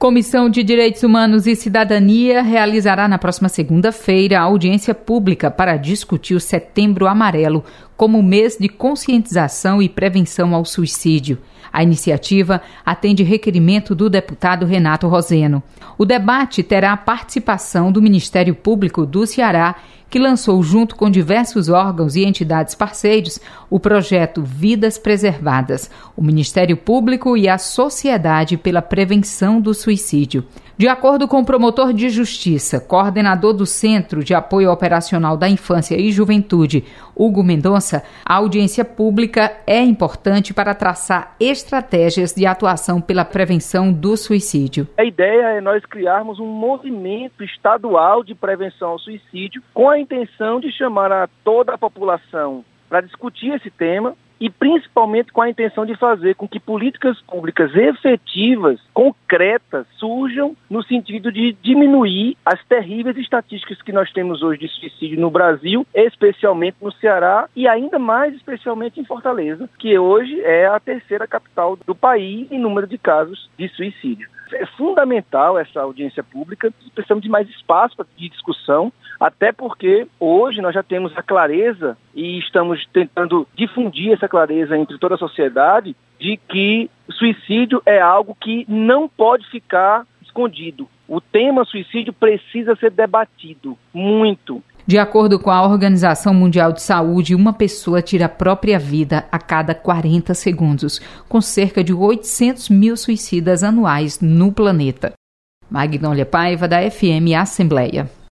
Comissão de Direitos Humanos e Cidadania realizará na próxima segunda-feira a audiência pública para discutir o Setembro Amarelo como mês de conscientização e prevenção ao suicídio. A iniciativa atende requerimento do deputado Renato Roseno. O debate terá a participação do Ministério Público do Ceará, que lançou, junto com diversos órgãos e entidades parceiros, o projeto Vidas Preservadas, o Ministério Público e a Sociedade pela Prevenção do Suicídio. De acordo com o promotor de justiça, coordenador do Centro de Apoio Operacional da Infância e Juventude, Hugo Mendonça, a audiência pública é importante para traçar estratégias de atuação pela prevenção do suicídio. A ideia é nós criarmos um movimento estadual de prevenção ao suicídio com a intenção de chamar a toda a população para discutir esse tema e principalmente com a intenção de fazer com que políticas públicas efetivas, concretas, surjam no sentido de diminuir as terríveis estatísticas que nós temos hoje de suicídio no Brasil, especialmente no Ceará e ainda mais especialmente em Fortaleza, que hoje é a terceira capital do país em número de casos de suicídio. É fundamental essa audiência pública, precisamos de mais espaço de discussão, até porque hoje nós já temos a clareza e estamos tentando difundir essa clareza entre toda a sociedade de que o suicídio é algo que não pode ficar escondido. O tema suicídio precisa ser debatido muito. De acordo com a Organização Mundial de Saúde, uma pessoa tira a própria vida a cada 40 segundos, com cerca de 800 mil suicidas anuais no planeta. Magnólia Paiva, da FM Assembleia.